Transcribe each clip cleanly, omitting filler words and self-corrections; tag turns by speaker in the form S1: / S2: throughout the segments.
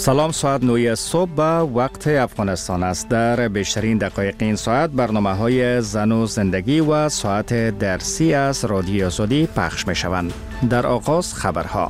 S1: سلام، ساعت 9 صبح به وقت افغانستان است. در بیشترین دقایق این ساعت برنامه‌های زن و زندگی و ساعت درسی از رادیو آزادی پخش می شوند. در آغاز خبرها.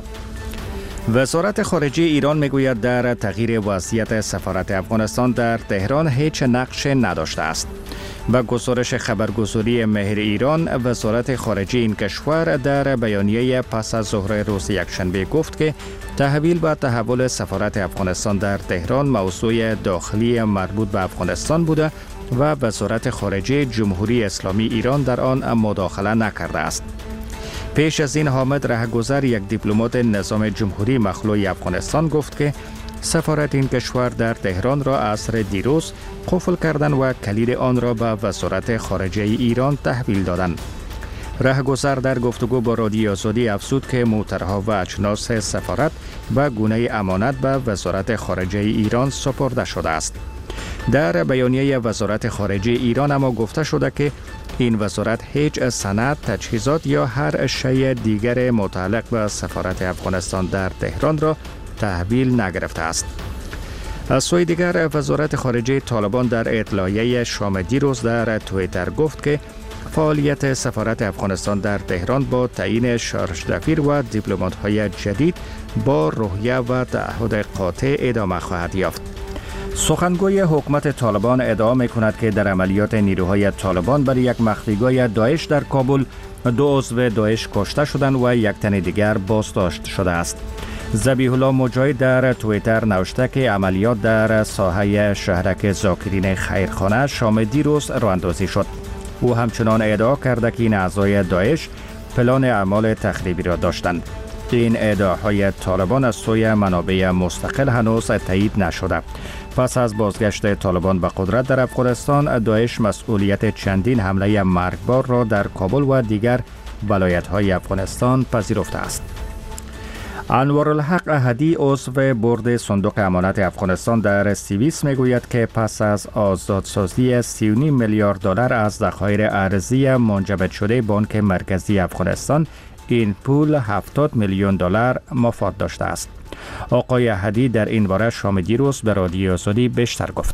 S1: وزارت خارجه ایران میگوید در تغییر وضعیت سفارت افغانستان در تهران هیچ نقش نداشته است. با گزارش خبرگزاری مهر ایران، وزارت خارجه این کشور در بیانیه پس از ظهر روز یکشنبه گفت که تحویل و تحول سفارت افغانستان در تهران موضوع داخلی مربوط به افغانستان بوده و وزارت خارجه جمهوری اسلامی ایران در آن مداخله نکرده است. پیش از این حامد رهگذر، یک دیپلمات نظام جمهوری مخلوع افغانستان، گفت که سفارت این کشور در تهران را عصر دیروز قفل کردند و کلید آن را به وزارت خارجه ایران تحویل دادند. رهگذر در گفتگو با رادیو آزادی افزود که موترها و اجناس سفارت به گونه امانت به وزارت خارجه ایران سپرده شده است. در بیانیه وزارت خارجه ایران اما گفته شده که این وزارت هیچ سند، تجهیزات یا هر شیء دیگر متعلق به سفارت افغانستان در تهران را تحویل نگرفته است. از سوی دیگر، وزارت خارجه طالبان در اطلاعیه شام دیروز در توییتر گفت که فعالیت سفارت افغانستان در تهران با تعیین شارژدفیر و دیپلمات‌های جدید با روحیه و تعهد قاطع ادامه خواهد یافت. سخنگوی حکومت طالبان ادعا می‌کند که در عملیات نیروهای طالبان بر یک مخفیگاه داعش در کابل 2 عضو داعش کشته شدند و یک تن دیگر بازداشت شده است. ذبیح الله مجاهد در توییتر نوشته که عملیات در ساحه شهرک ذاکرین خیرخانه شام دیروز راه‌اندازی شد. او همچنان ادعا کرده که این اعضای داعش پلان اعمال تخریبی را داشتند. این ادعاهای طالبان از سوی منابع مستقل هنوز تایید نشده. پس از بازگشت طالبان به قدرت در افغانستان، داعش مسئولیت چندین حمله مرگبار را در کابل و دیگر ولایت‌های افغانستان پذیرفته است. انوارالحق احدی، عضو بورد صندوق امانت افغانستان در سوئیس، میگوید که پس از آزادسازی 3.5 میلیارد دلار از ذخایر ارزی منجمد شده بانک مرکزی افغانستان، این پول 70 میلیون دلار مفاد داشته است. آقای احدی در این باره شام دیروز به رادیو آزادی بیشتر گفت.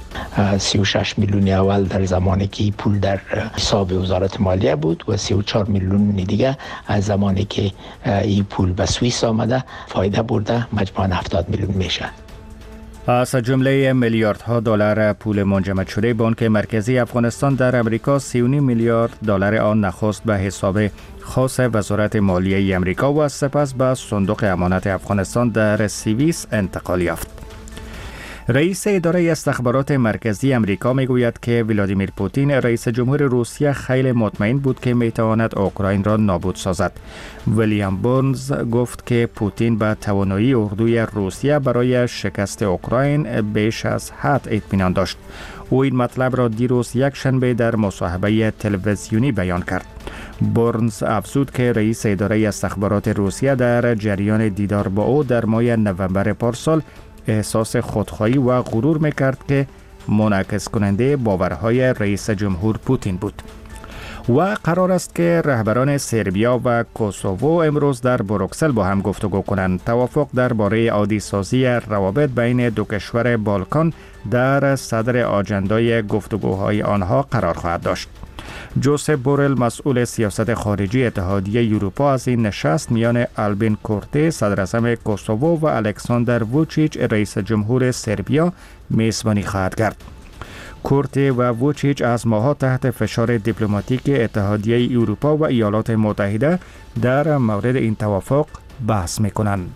S2: 36 میلیون اول در زمانی که پول در حساب وزارت مالیه بود و 34 میلیون دیگه از زمانی که این پول به سوئیس آمده فایده برده، مجموعاً 70 میلیون میشه.
S1: از جمله میلیاردها دلار پول منجمد شده بانک مرکزی افغانستان در امریکا، 3.5 میلیارد دلار آن نخست به حساب خاص وزارت مالیه امریکا و سپس به صندوق امانت افغانستان در سوئیس انتقال یافت. رئیس اداره استخبارات مرکزی امریکا میگوید که ولادیمیر پوتین رئیس جمهور روسیه خیلی مطمئن بود که میتواند اوکراین را نابود سازد. ویلیام بورنز گفت که پوتین به توانایی اردوی روسیه برای شکست اوکراین بیش از حد اطمینان داشت. او این مطلب را دیروز یکشنبه در مصاحبه تلویزیونی بیان کرد. بورنز افزود که رئیس اداره استخبارات روسیه در جریان دیدار با او در ماه نوامبر پارسال احساس خودخواهی و غرور میکرد که منعکس کننده باورهای رئیس جمهور پوتین بود. و قرار است که رهبران سربیا و کوسوو امروز در بروکسل با هم گفتگو کنند. توافق درباره عادی سازی روابط بین دو کشور بالکان در صدر آجندای گفتگوهای آنها قرار خواهد داشت. جوزپ بورل، مسئول سیاست خارجی اتحادیه اروپا، از این نشست میان آلبین کورته، صدر اعظم کوسوو، و الکساندر ووچیچ، رئیس جمهور سربیا، میزبانی خواهد کرد. کورته و ووچیچ از ماه‌ها تحت فشار دیپلماتیک اتحادیه اروپا و ایالات متحده در مورد این توافق بحث می‌کنند.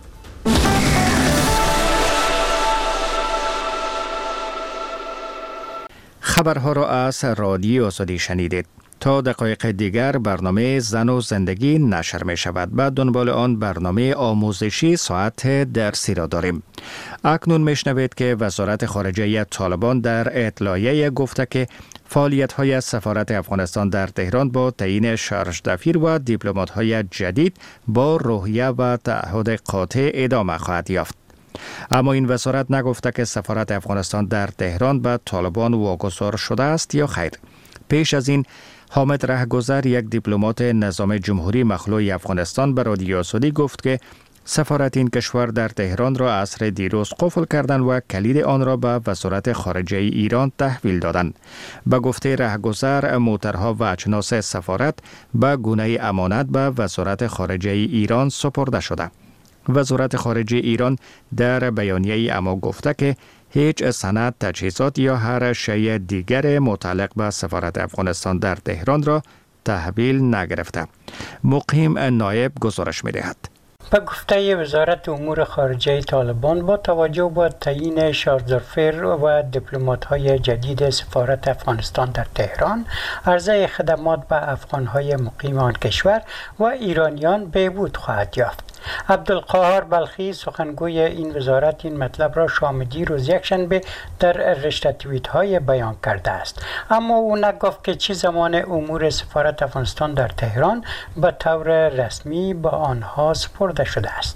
S1: خبرها را از رادیو آزادی شنیدید. تا دقایق دیگر برنامه زن و زندگی نشر می شود. بعد دنبال آن برنامه آموزشی ساعت درسی را داریم. اکنون می شنوید که وزارت خارجه طالبان در اطلاعیه گفته که فعالیت‌های سفارت افغانستان در تهران با تعیین شارژدفیر و دیپلمات‌های جدید با روحیه و تعهد قاطع ادامه خواهد یافت. اما این وزارت نگفته که سفارت افغانستان در تهران به طالبان واگذار شده است یا خیر. پیش از این حامد رهگذر، یک دیپلمات نظام جمهوری مخلوع افغانستان، به رادیو آزادی گفت که سفارت این کشور در تهران را عصر دیروز قفل کردند و کلید آن را به وزارت خارجه ایران تحویل دادند. به گفته رهگذر، موترها و اجناس سفارت به گونه امانت به وزارت خارجه ایران سپرده شده. وزارت خارجه ایران در بیانیه اما گفته که هیچ سند، تجهیزات یا هر شیء دیگر متعلق به سفارت افغانستان در تهران را تحویل نگرفته. مقیم نایب گزارش می‌دهد.
S3: به گفته وزارت امور خارجه طالبان، با توجه به تعیین شارلزورفر و دیپلمات‌های جدید سفارت افغانستان در تهران، عرضه خدمات به افغان‌های مقیم آن کشور و ایرانیان بهبود خواهد یافت. عبدالقاهر بلخی، سخنگوی این وزارت، این مطلب را شامدی روز یکشنبه در رشته توییت‌های بیان کرده است، اما او نگفت که چه زمان امور سفارت افغانستان در تهران به طور رسمی به آنها سپرده شده است.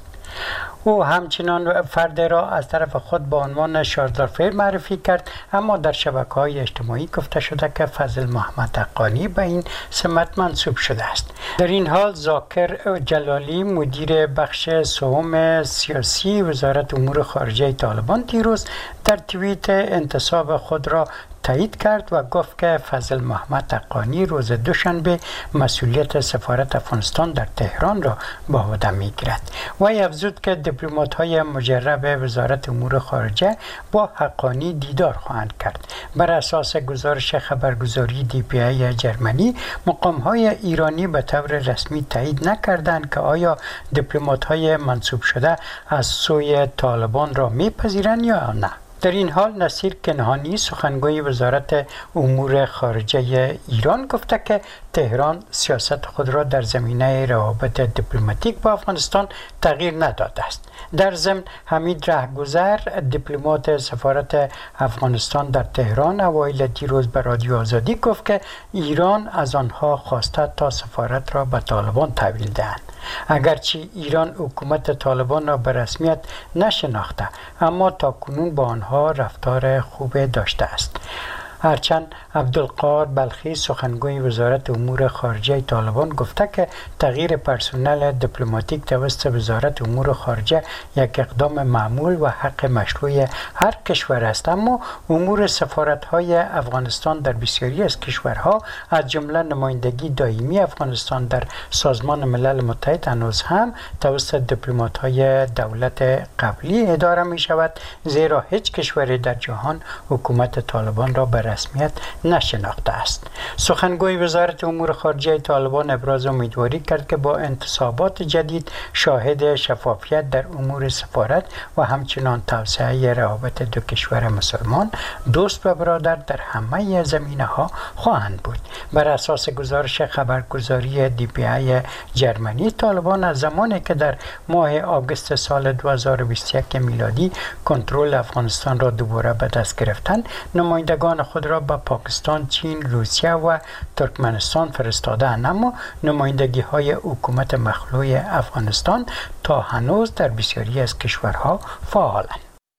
S3: او همچنان فرد را از طرف خود به عنوان شارلزورفر معرفی کرد، اما در شبکه‌های اجتماعی گفته شده که فضل محمد حقانی به این سمت منصوب شده است. در این حال ذاکر جلالی، مدیر بخش سوم سیاسی وزارت امور خارجه طالبان، دیروز در توییت انتصاب خود را تایید کرد و گفت که فضل محمد حقانی روز دوشنبه مسئولیت سفارت افغانستان در تهران را به عهده می‌گیرد. و افزود که دیپلمات‌های مجرب وزارت امور خارجه با حقانی دیدار خواهند کرد. بر اساس گزارش خبرگزاری DPA جرمنی، مقام‌های ایرانی به طور رسمی تایید نکردند که آیا دیپلمات‌های منصوب شده از سوی طالبان را می‌پذیرند یا نه. در این حال نصیر کنعانی، سخنگوی وزارت امور خارجه ایران، گفته که تهران سیاست خود را در زمینه روابط دیپلماتیک با افغانستان تغییر نداده است. در ضمن حمید رهگذر، دیپلمات سفارت افغانستان در تهران، اوایل دیروز به رادیو آزادی گفت که ایران از آنها خواسته تا سفارت را به طالبان تحویل دهند. اگرچه ایران حکومت طالبان را به رسمیت نشناخته، اما تاکنون با آنها رفتار خوب داشته است. هرچند عبدالقاهر بلخی، سخنگوی وزارت امور خارجه طالبان، گفته که تغییر پرسنل دیپلماتیک توسط وزارت امور خارجه یک اقدام معمول و حق مشروع هر کشور است، اما امور سفارت‌های افغانستان در بسیاری از کشورها از جمله نمایندگی دائمی افغانستان در سازمان ملل متحد هنوز هم توسط دیپلمات‌های دولت قبلی اداره می‌شود، زیرا هیچ کشوری در جهان حکومت طالبان را به رسمیت نشناخته است. سخنگوی وزارت امور خارجه طالبان ابراز امیدواری کرد که با انتصابات جدید شاهد شفافیت در امور سفارت و همچنان توسعه روابط دو کشور مسلمان دوست و برادر در همه زمینه‌ها خواهند بود. بر اساس گزارش خبرگزاری DPA جرمنی، طالبان از زمانی که در ماه آگوست سال 2021 میلادی کنترل افغانستان را دوباره به دست گرفتند، نمایندگان خود را به پاکستان، چین، روسیه و ترکمنستان فرستادند، اما نمایندگی های حکومت مخلوع افغانستان تا هنوز در بسیاری از کشورها فعالند.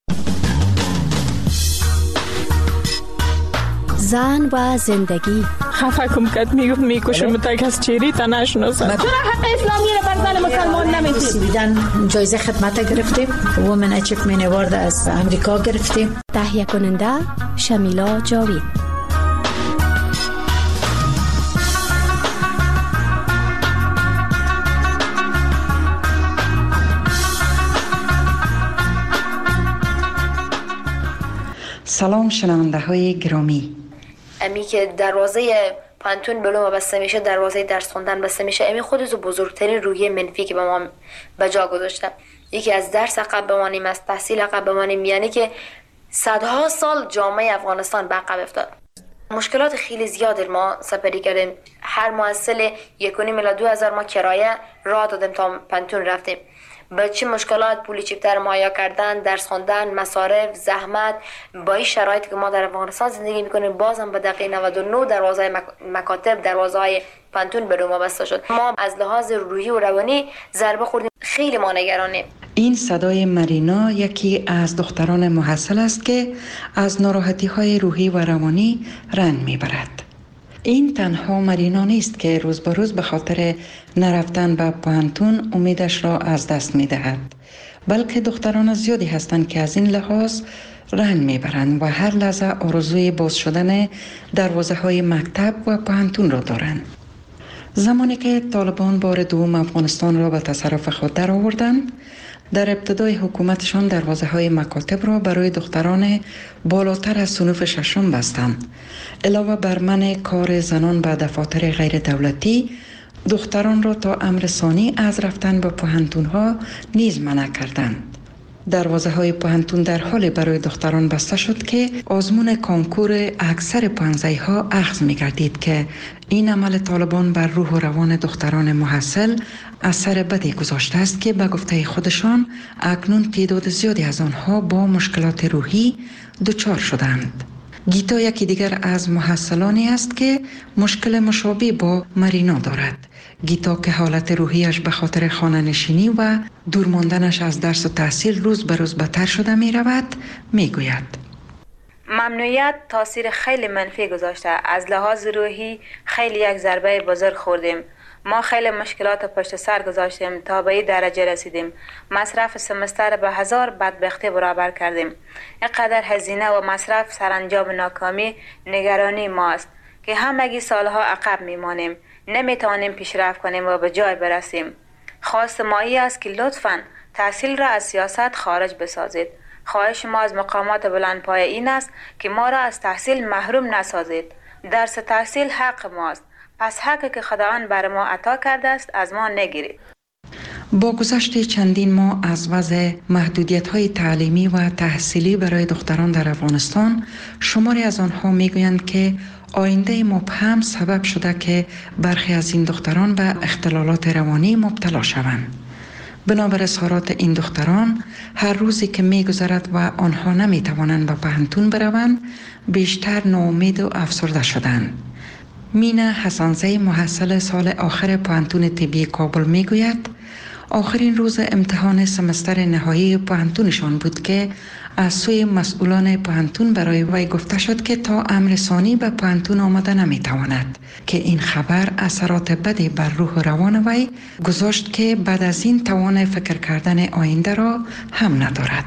S4: زن و زندگی.
S5: خفه کم کت میگفت میکشم تا کس چیری تا نشناسم.
S6: چرا حق اسلامی رو بر زن مسلمان نمیدید؟
S7: دیدن جایزه خدمت گرفتیم، وومن اچیومنت اوارد از امریکا گرفتیم.
S4: تهیه کننده شمیلا جاوید.
S8: سلام شنونده های گرامی.
S9: امی که دروازه پانتون بلوم بسته میشه، دروازه درس خوندن بسته میشه، امی خودش بزرگترین روحیه منفی که به ما به جا گذاشته. یکی از درس عقب بمانیم، از تحصیل عقب بمانیم، یعنی که صدها سال جامعه افغانستان به عقب افتاد. مشکلات خیلی زیادی ما سپری کردیم. هر محصل 1.5 الی 2,000 ما کرایه راه دادیم تا پانتون رفتیم. با چه مشکلات پولی چیپتر مهیا کردن، درس خواندن، مصارف، زحمت، با این شرایطی که ما در افغانستان زندگی میکنیم، بازم به دقیقه 99 دروازه مکاتب، دروازه های پانتون به ما بسته شد. ما از لحاظ روحی و روانی ضربه خوردیم. خیلی ما نگرانیم.
S8: این صدای مرینا یکی از دختران محصل است که از ناراحتی های روحی و روانی رنج میبرد. این تنها مرینا نیست که روز به روز به خاطر نرفتن به پوهنتون امیدش را از دست می دهد، بلکه دختران زیادی هستند که از این لحاظ رنج میبرند و هر لحظه آرزوی باز شدن دروازه های مکتب و پوهنتون را دارند. زمانی که طالبان بار دوم افغانستان را به تصرف خود در آوردند، در ابتدای حکومتشان دروازه های مکاتب را برای دختران بالاتر از صنف ششم بستند. علاوه بر منع کار زنان به دفاتر غیر دولتی، دختران را تا امر ثانی از رفتن به پوهنتون ها نیز منع کردند. دروازه های پوهنتون در حال برای دختران بسته شد که آزمون کنکور اکثر پوهنځی ها اخذ می گردید که این عمل طالبان بر روح و روان دختران محصل اثر بدی گذاشته است که به گفته خودشان اکنون تعداد زیادی از آنها با مشکلات روحی دچار شدند. گیتا یکی دیگر از محصلانی است که مشکل مشابه با مرینا دارد. گیتا که حالت روحیش به خاطر خانه نشینی و دور ماندنش از درس و تحصیل روز به روز بدتر شده می رود، می گوید:
S9: ممنوعیت تاثیر خیلی منفی گذاشته. از لحاظ روحی خیلی یک ضربه بزرگ خوردیم. ما خیلی مشکلات پشت سر گذاشتیم تا به این درجه رسیدیم. مصرف سمستر به 1000 بدبختی برابر کردیم. اینقدر هزینه و مصرف سرانجام ناکامی نگرانی ماست که همگی سالها عقب میمانیم. نمیتوانیم پیشرفت کنیم و به جای برسیم. خواست ما این است که لطفاً تحصیل را از سیاست خارج بسازید. خواهش ما از مقامات بلندپایه این است که ما را از تحصیل محروم نسازید. درس تحصیل حق ماست. پس حقی که خداوند بر ما عطا کرده است از ما نگیرید.
S8: با گذشت چندین ماه از وضع محدودیت‌های تعلیمی و تحصیلی برای دختران در افغانستان، شماری از آنها می‌گویند که آینده مبهم سبب شده که برخی از این دختران به اختلالات روانی مبتلا شوند. بنابر اظهارات این دختران، هر روزی که می‌گذرد و آنها نمی‌توانند به پوهنتون بروند، بیشتر ناامید و افسرده شدند. مینا حسنزی محصل سال آخر پوهنتون طبی کابل میگوید آخرین روز امتحان سمستر نهایی پوهنتونشان بود که از سوی مسئولان پوهنتون برای وی گفته شد که تا امر ثانی به پوهنتون آمده نمیتواند، که این خبر اثرات بدی بر روح و روان وی گذاشت که بعد از این توان فکر کردن آینده را هم ندارد.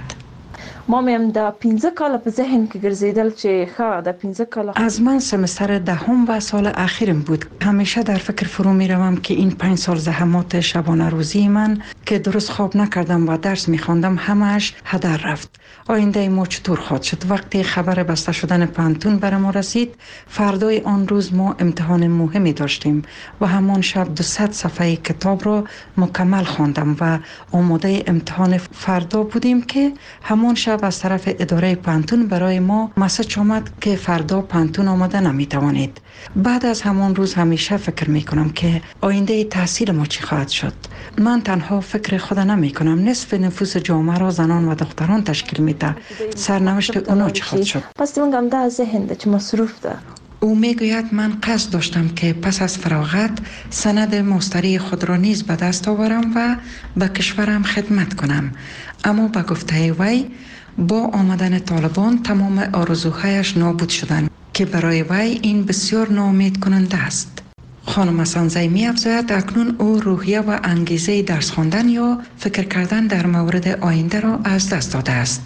S5: ما میم دا 15 کال په ذهن کې ګرځیدل چې ښه دا 15 کال
S8: از من سمستر دهم و سال اخیرم بود. همیشه در فکر فرو می روم که این 5 سال زحمات شبانه روزی من که درست خواب نکردم و درس می خواندم همش هدر رفت. آینده ما چطور خواهد شد؟ وقتی خبر بسته شدن پوهنتون بر ما رسید، فردای آن روز ما امتحان مهمی داشتیم و همان شب 200 صفحه کتاب را مکمل خواندم و آماده امتحان فردا بودیم که همان شب از طرف اداره پوهنتون برای ما مسج آمد که فردا پوهنتون آمده نمیتوانید. بعد از همان روز همیشه فکر میکنم که آینده تحصیل ما چی خواهد شد. من تنها فکر خود نمی کنم، نصف نفوس جامعه را زنان و دختران تشکیل میده. سرنوشت اونا چی خواهد شد؟
S5: پس دیگه ده ذهن ده چه مصروف ده.
S8: او میگوید من قصد داشتم که پس از فراغت سند ماستری خود را نیز به دست آورم و به کشورم خدمت کنم، اما به گفته وی با آمدن طالبان تمام آرزوهایش نابود شدند که برای وی این بسیار ناامید کننده است. خانم حسنزی می افزاید اکنون او روحیه و انگیزه درس خواندن یا فکر کردن در مورد آینده را از دست داده است.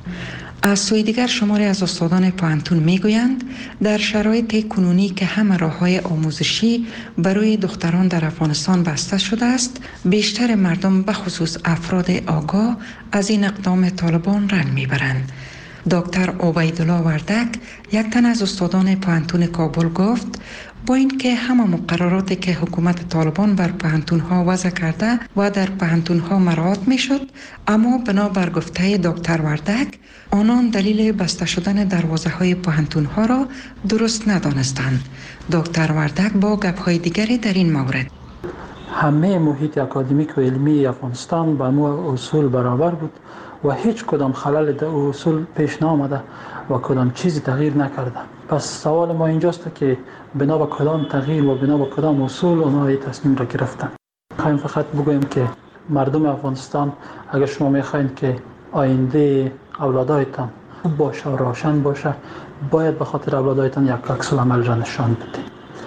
S8: از سوی دیگر شماری از استادان پوهنتون میگویند در شرایط کنونی که همه راه‌های آموزشی برای دختران در افغانستان بسته شده است، بیشتر مردم به خصوص افراد آگاه از این اقدام طالبان رنج میبرند. دکتر عبیدالله وردک، یک تن از استادان پوهنتون کابل، گفت با اینکه همه مقرراتی که حکومت طالبان بر پوهنتون‌ها وضع کرده و در پوهنتون‌ها مراعات می‌شد، اما بنابر گفته دکتر وردک آنان دلیل بسته شدن دروازه‌های پوهنتون‌ها را درست ندانستند. دکتر وردک با گپ‌های دیگری در این مورد:
S10: همه محیط اکادمیک و علمی افغانستان با مو اصول برابر بود و هیچ کدام خلل در اصول پیش نآمده و کدام چیزی تغییر نکرده. پس سوال ما اینجاست که بنا به کدام تغییر و بنا به کدام اصول اونها این تصمیم را گرفتن. خواهیم فقط بگویم که مردم افغانستان، اگر شما میخواین که آینده اولادایتان خوب باشه و روشن باشه، باید به خاطر اولادایتان یک عکس العمل را نشان بدید.